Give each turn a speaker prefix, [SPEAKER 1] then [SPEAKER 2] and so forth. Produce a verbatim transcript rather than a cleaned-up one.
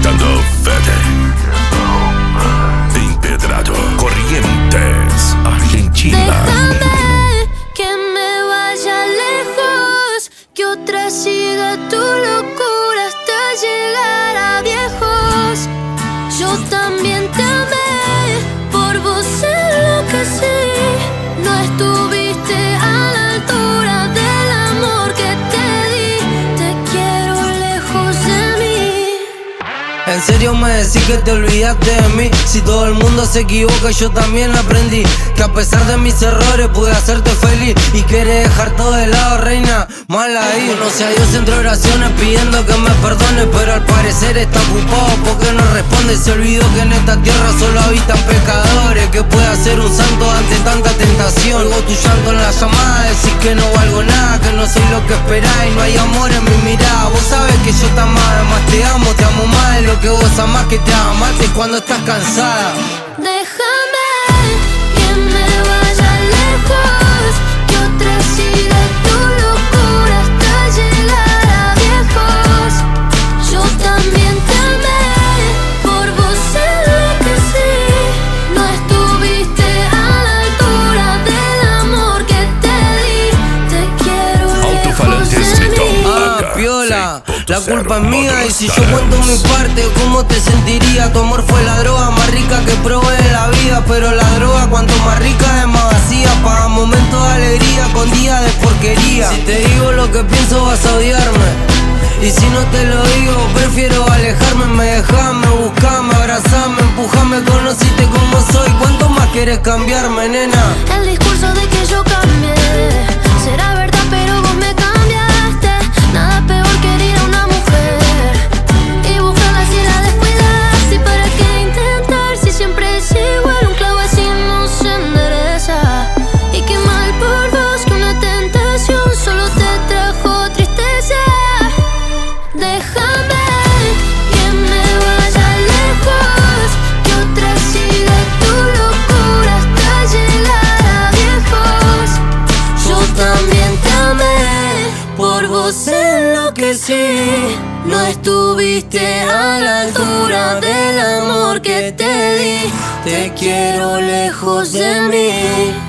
[SPEAKER 1] presentando Fede Empedrado, Corrientes, Argentina.
[SPEAKER 2] Déjame que me vaya lejos, que otra siga tu locura hasta llegar a viejos. Yo también te amé, por vos enloquecí. No estuviste a la altura del amor que te di. Te quiero lejos de mí.
[SPEAKER 3] En serio me decís que te olvidaste de mí. Si todo el mundo se equivoca, yo también aprendí que a pesar de mis errores pude hacerte feliz. Y quieres dejar todo de lado, reina, mal ahí. Conocí a Dios entre oraciones pidiendo que me perdone, pero al parecer está ocupado porque no responde. Se olvidó que en esta tierra solo habitan pecadores. Que puede hacer un santo ante tanta tentación. Luego tu llanto en la llamada, decís que no valgo nada, que no soy lo que esperás y no hay amor en mi mirada. Vos sabés que yo te amaba, además te amo, te amo más de lo que vos amás, que te amaste cuando estás cansada.
[SPEAKER 2] Déjame que me vaya lejos, que otra siga tu locura hasta llegar a viejos. Yo también te amé, por vos enloquecí. No estuviste a la altura del amor que te di. Te quiero lejos de mí.
[SPEAKER 3] Ah, piola, la culpa es mía y si yo cuento mi parte, ¿cómo te sentiría? Tu amor fue la droga más rica que probé en la vida, pero la droga cuanto más rica es más vacía. Paga momentos de alegría con días de porquería. Si te digo lo que pienso vas a odiarme, y si no te lo digo prefiero alejarme. Me dejás, me buscás, me abrazás, me empujás, me conociste como soy. ¿Cuánto más quieres cambiarme, nena?
[SPEAKER 2] El discurso de que yo cambié será verdad, pero vos me cambiaste. Nada peor que herir a una mujer y buscarla si la descuidas. ¿Y para qué intentar si siempre es igual? Un clavo así no se endereza. Y qué mal por vos que una tentación solo te trajo tristeza. Déjame que me vaya lejos, que otra siga tu locura hasta llegar a viejos. Yo también te amé, por vos enloquecí. No estuviste a la altura del amor que te di. Te quiero lejos de mí.